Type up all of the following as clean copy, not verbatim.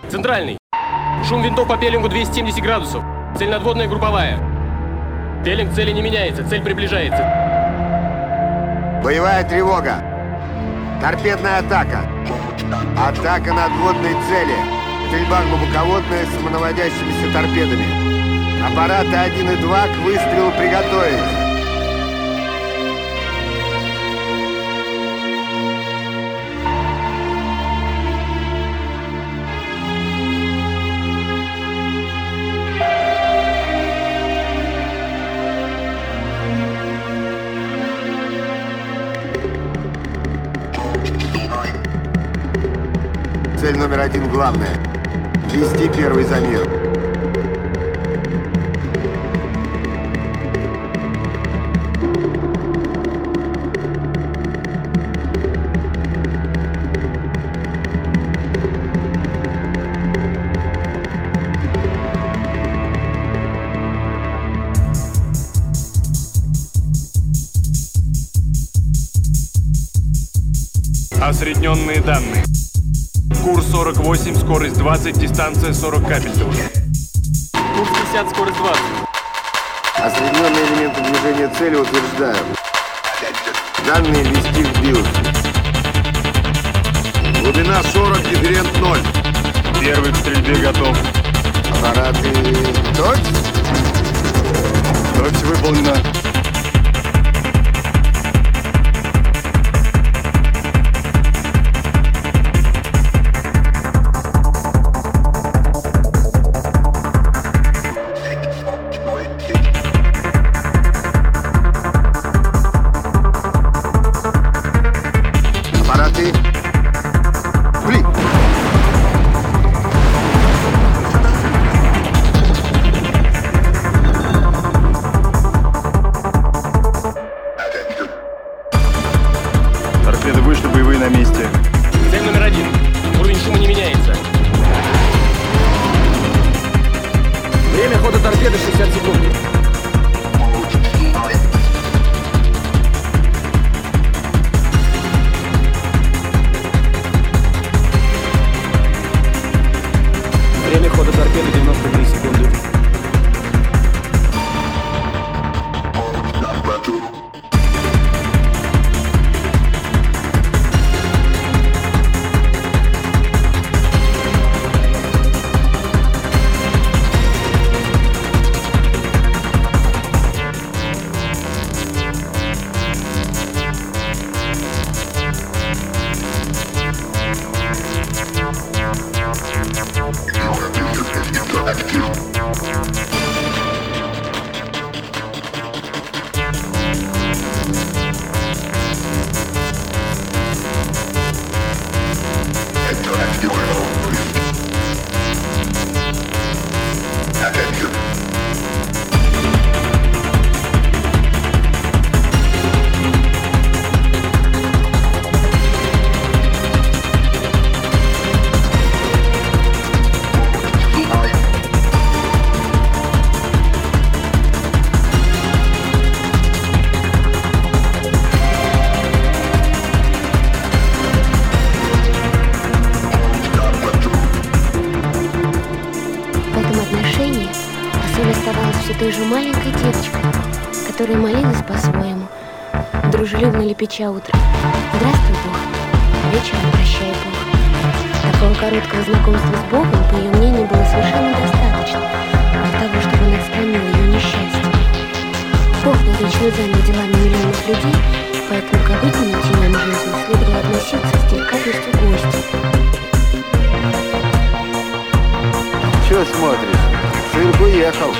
Центральный. Шум винтов по пеленгу 270 градусов. Цель надводная групповая. Пеленг цели не меняется, цель приближается. Боевая тревога. Торпедная атака. Атака надводной цели. Стрельба глубоководная с самонаводящимися торпедами. Аппараты 1 и 2 к выстрелу приготовить. Цель номер 1 главная. Вести первый замер. Осредненные данные. Курс 48, скорость 20, дистанция 40 капельтов. Курс 50, скорость 20. Осредненные элементы движения цели утверждаю. Данные ввести в BIOS. Глубина 40, дифферент 0. Первый к стрельбе готов. Аппараты... Точь? Точь выполнена. Торпеды вышли, боевые на месте. Цель номер 1. Уровень шума не меняется. Время хода торпеды 60 секунд. Время хода торпеды 93 секунды. Той же маленькой девочкой, которая молилась по-своему, дружелюбно лепеча утром: «Здравствуй, Бог», вечером: «Прощай, Бог». Такого короткого знакомства с Богом, по ее мнению, было совершенно достаточно для того, чтобы он отстранил ее несчастье. Бог был вечно занят делами миллионов людей, поэтому к обыденным темам жизни следовало относиться с деликатностью гостя. Чего смотришь? Цирк уехал.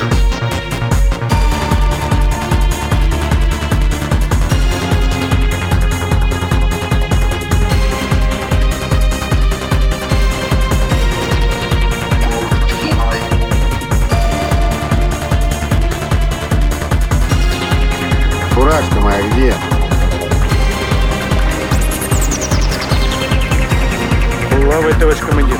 Фуражка моя где? Лавый, товарищ командир.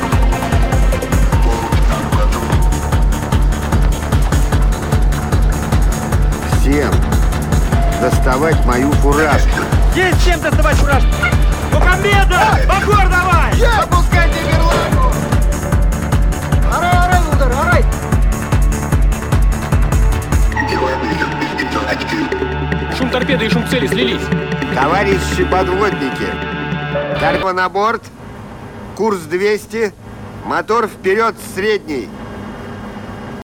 Всем доставать мою фуражку. Есть чем доставать фуражку! Мухаммеда! Багор давай! Опускайте берлогу! торпеды и шум цели слились. Товарищи подводники, торпеда на борт, курс 200, мотор вперед средний.